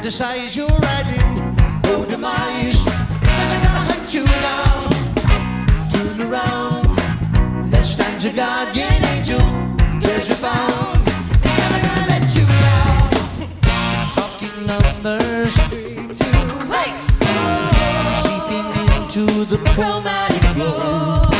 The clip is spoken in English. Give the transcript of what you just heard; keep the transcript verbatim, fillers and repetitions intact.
fantasize you're riding, oh demise. They're gonna hunt you down. Turn around, there stands a guardian angel, treasure found. It's never gonna let you down. Talking numbers, three, two, wait. Seeping into the chromatic.